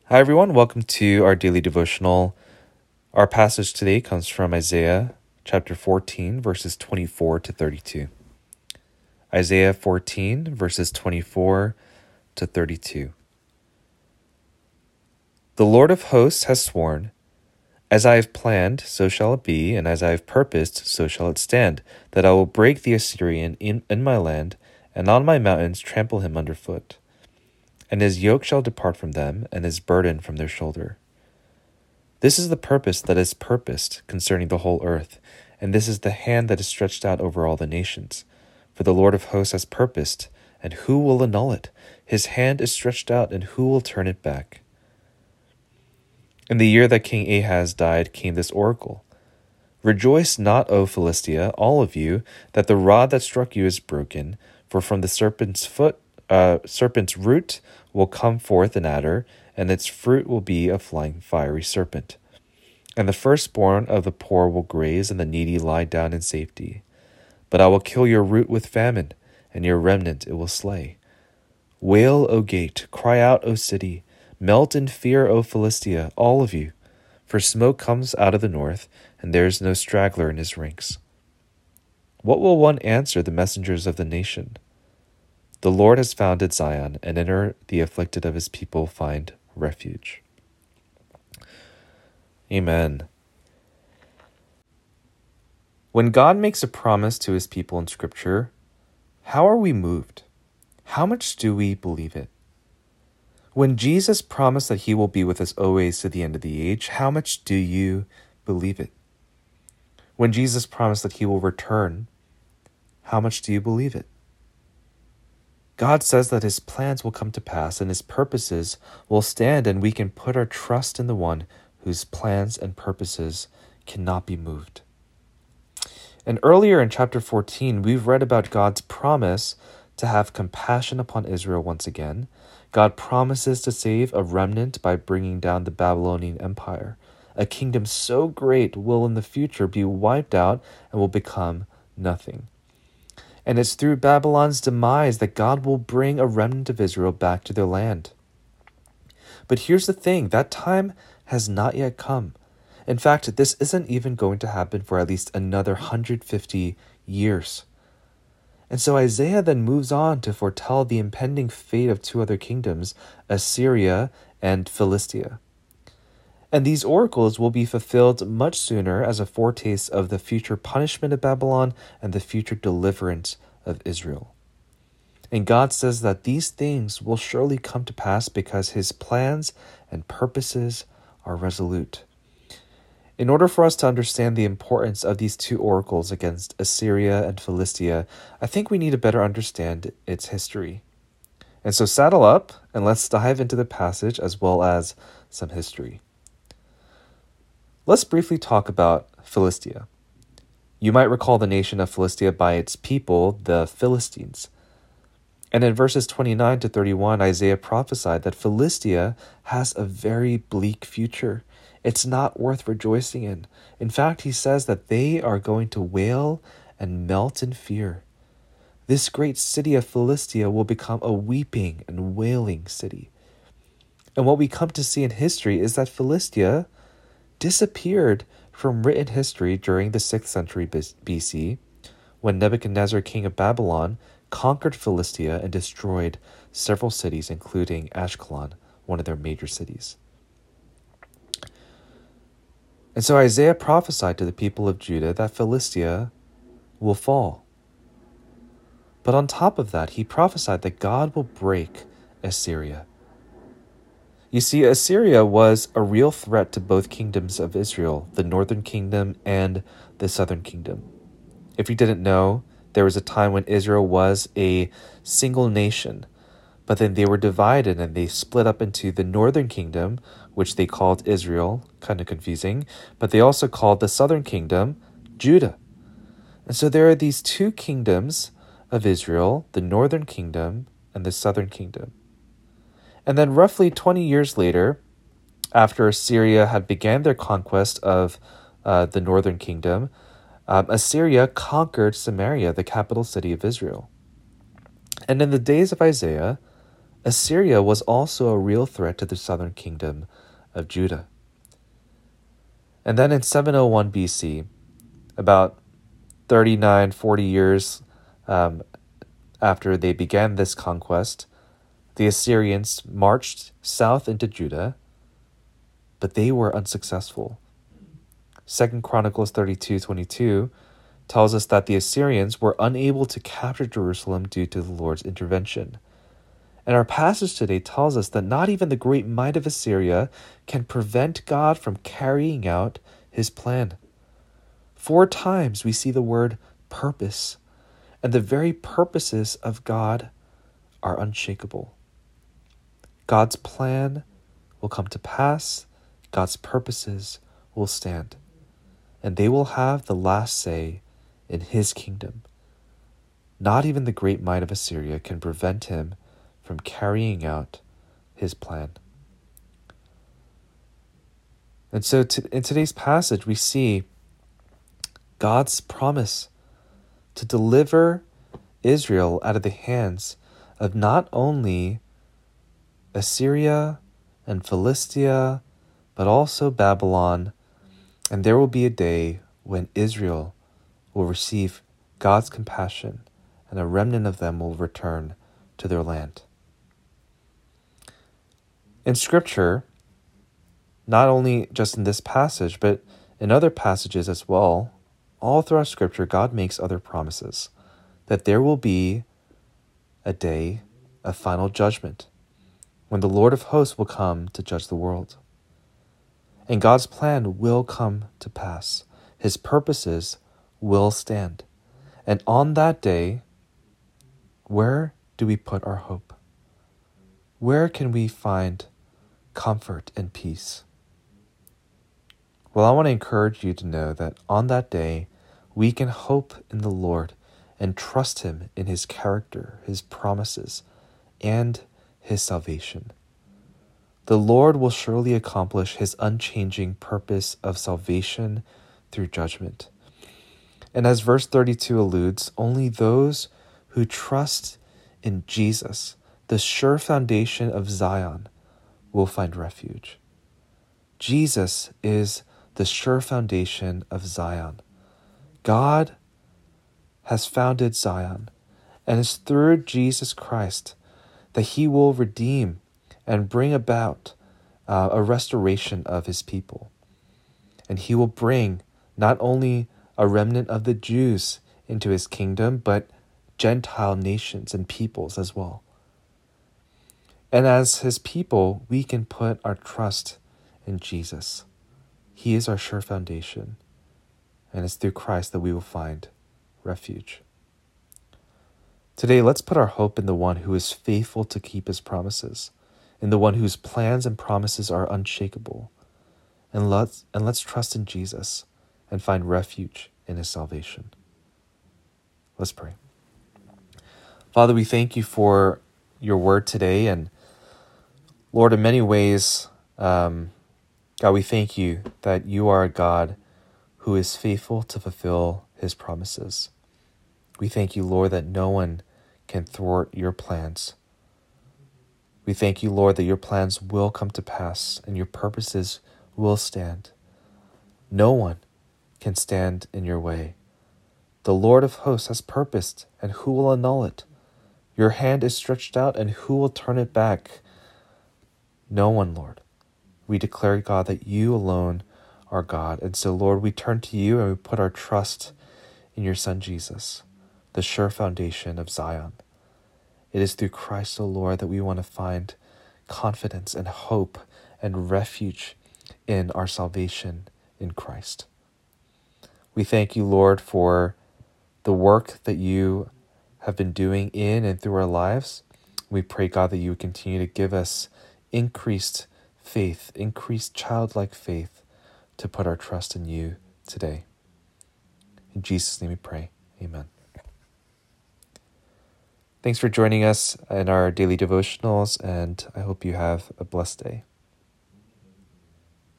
Hi, everyone. Welcome to our daily devotional. Our passage today comes from Isaiah chapter 14, verses 24 to 32. Isaiah 14, verses 24 to 32. The Lord of hosts has sworn, as I have planned, so shall it be, and as I have purposed, so shall it stand, that I will break the Assyrian in my land, and on my mountains trample him underfoot. And his yoke shall depart from them, and his burden from their shoulder. This is the purpose that is purposed concerning the whole earth, and this is the hand that is stretched out over all the nations. For the Lord of hosts has purposed, and who will annul it? His hand is stretched out, and who will turn it back? In the year that King Ahaz died came this oracle. Rejoice not, O Philistia, all of you, that the rod that struck you is broken, for from the serpent's root will come forth an adder, and its fruit will be a flying fiery serpent. And the firstborn of the poor will graze, and the needy lie down in safety. But I will kill your root with famine, and your remnant it will slay. Wail, O gate, cry out, O city, melt in fear, O Philistia, all of you, for smoke comes out of the north, and there is no straggler in his ranks. What will one answer the messengers of the nation? The Lord has founded Zion, and in her the afflicted of his people find refuge. Amen. When God makes a promise to his people in Scripture, how are we moved? How much do we believe it? When Jesus promised that he will be with us always to the end of the age, how much do you believe it? When Jesus promised that he will return, how much do you believe it? God says that his plans will come to pass and his purposes will stand, and we can put our trust in the one whose plans and purposes cannot be moved. And earlier in chapter 14, we've read about God's promise to have compassion upon Israel once again. God promises to save a remnant by bringing down the Babylonian Empire. A kingdom so great will in the future be wiped out and will become nothing. And it's through Babylon's demise that God will bring a remnant of Israel back to their land. But here's the thing, that time has not yet come. In fact, this isn't even going to happen for at least another 150 years. And so Isaiah then moves on to foretell the impending fate of two other kingdoms, Assyria and Philistia. And these oracles will be fulfilled much sooner as a foretaste of the future punishment of Babylon and the future deliverance of Israel. And God says that these things will surely come to pass because his plans and purposes are resolute. In order for us to understand the importance of these two oracles against Assyria and Philistia, I think we need to better understand its history. And so saddle up and let's dive into the passage as well as some history. Let's briefly talk about Philistia. You might recall the nation of Philistia by its people, the Philistines. And in verses 29 to 31, Isaiah prophesied that Philistia has a very bleak future. It's not worth rejoicing in. In fact, he says that they are going to wail and melt in fear. This great city of Philistia will become a weeping and wailing city. And what we come to see in history is that Philistia disappeared from written history during the 6th century BC, when Nebuchadnezzar, king of Babylon, conquered Philistia and destroyed several cities, including Ashkelon, one of their major cities. And so Isaiah prophesied to the people of Judah that Philistia will fall. But on top of that, he prophesied that God will break Assyria. You see, Assyria was a real threat to both kingdoms of Israel, the northern kingdom and the southern kingdom. If you didn't know, there was a time when Israel was a single nation, but then they were divided and they split up into the northern kingdom, which they called Israel, kind of confusing, but they also called the southern kingdom Judah. And so there are these two kingdoms of Israel, the northern kingdom and the southern kingdom. And then roughly 20 years later, after Assyria had began their conquest of the northern kingdom, Assyria conquered Samaria, the capital city of Israel. And in the days of Isaiah, Assyria was also a real threat to the southern kingdom of Judah. And then in 701 BC, about 40 years after they began this conquest, the Assyrians marched south into Judah, but they were unsuccessful. 2 Chronicles 32:22 tells us that the Assyrians were unable to capture Jerusalem due to the Lord's intervention. And our passage today tells us that not even the great might of Assyria can prevent God from carrying out his plan. 4 times we see the word purpose, and the very purposes of God are unshakable. God's plan will come to pass, God's purposes will stand, and they will have the last say in his kingdom. Not even the great might of Assyria can prevent him from carrying out his plan. And so in today's passage, we see God's promise to deliver Israel out of the hands of not only Assyria and Philistia, but also Babylon. And there will be a day when Israel will receive God's compassion, and a remnant of them will return to their land. In Scripture, not only just in this passage, but in other passages as well, all throughout Scripture, God makes other promises that there will be a day of final judgment when the Lord of hosts will come to judge the world. And God's plan will come to pass. His purposes will stand. And on that day, where do we put our hope? Where can we find comfort and peace? Well, I want to encourage you to know that on that day, we can hope in the Lord and trust him in his character, his promises, and his salvation. The Lord will surely accomplish his unchanging purpose of salvation through judgment. And as verse 32 alludes, only those who trust in Jesus, the sure foundation of Zion, will find refuge. Jesus is the sure foundation of Zion. God has founded Zion, and it's through Jesus Christ that he will redeem and bring about a restoration of his people. And he will bring not only a remnant of the Jews into his kingdom, but Gentile nations and peoples as well. And as his people, we can put our trust in Jesus. He is our sure foundation, and it's through Christ that we will find refuge. Today, let's put our hope in the one who is faithful to keep his promises, in the one whose plans and promises are unshakable. And let's trust in Jesus and find refuge in his salvation. Let's pray. Father, we thank you for your word today. And Lord, in many ways, God, we thank you that you are a God who is faithful to fulfill his promises. We thank you, Lord, that no one can thwart your plans. We thank you, Lord, that your plans will come to pass and your purposes will stand. No one can stand in your way. The Lord of hosts has purposed, and who will annul it? Your hand is stretched out, and who will turn it back? No one, Lord. We declare, God, that you alone are God. And so, Lord, we turn to you and we put our trust in your Son, Jesus, the sure foundation of Zion. It is through Christ, O Lord, that we want to find confidence and hope and refuge in our salvation in Christ. We thank you, Lord, for the work that you have been doing in and through our lives. We pray, God, that you would continue to give us increased faith, increased childlike faith to put our trust in you today. In Jesus' name we pray. Amen. Thanks for joining us in our daily devotionals, and I hope you have a blessed day.